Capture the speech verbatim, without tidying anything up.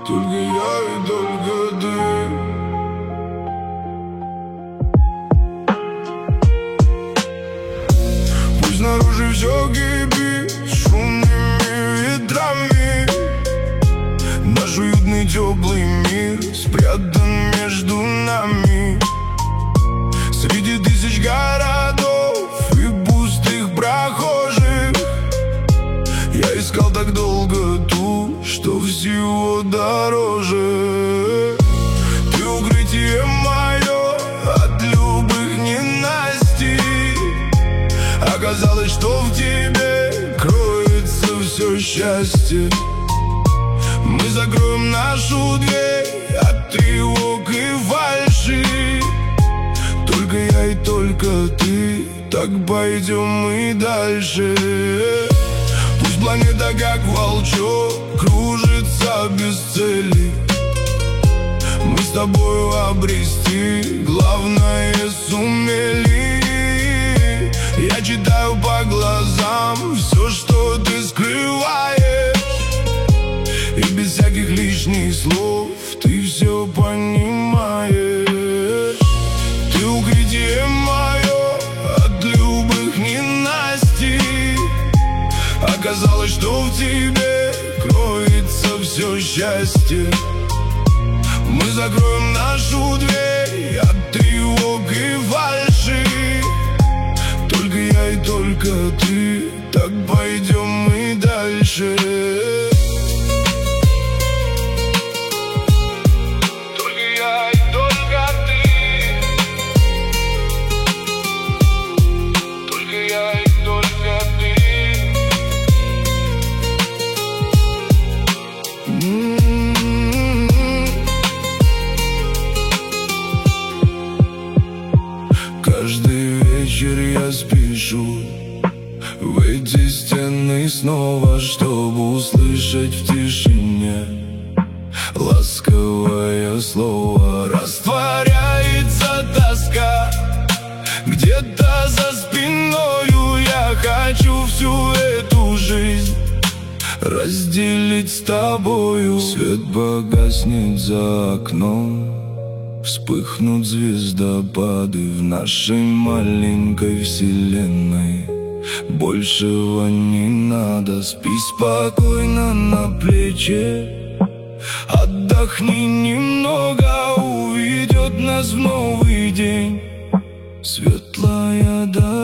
Только я и только ты. Пусть снаружи все кипит шумными ветрами, наш уютный теплый мир спрятан между нами. Среди тысяч городов и пустых прохожих я искал так долго ту, что всего дороже. Ты укрытие мое от любых ненастий. Оказалось, что в тебе кроется все счастье. Мы закроем нашу дверь от тревог и фальши. Только я и только ты, так пойдем мы дальше. Пусть планета как волчок кружится без цели, мы с тобою обрести главное сумели. Я читаю по глазам все, что ты скрываешь, и без всяких лишних слов ты все понимаешь. Ты укрытие мое от любых ненастий. Оказалось, что в тебе кроется все счастье. Мы закроем нашу дверь от тревог и фальши. Только я и только ты, так пойдем мы дальше. Каждый вечер я спешу в эти стены снова, чтобы услышать в тишине ласковое слово. Растворяется тоска где-то за спиною. Я хочу всю эту жизнь разделить с тобою. Свет погаснет за окном, вспыхнут звездопады в нашей маленькой вселенной. Большего не надо, спи спокойно на плече. Отдохни немного, уведет нас в новый день светлая дорога.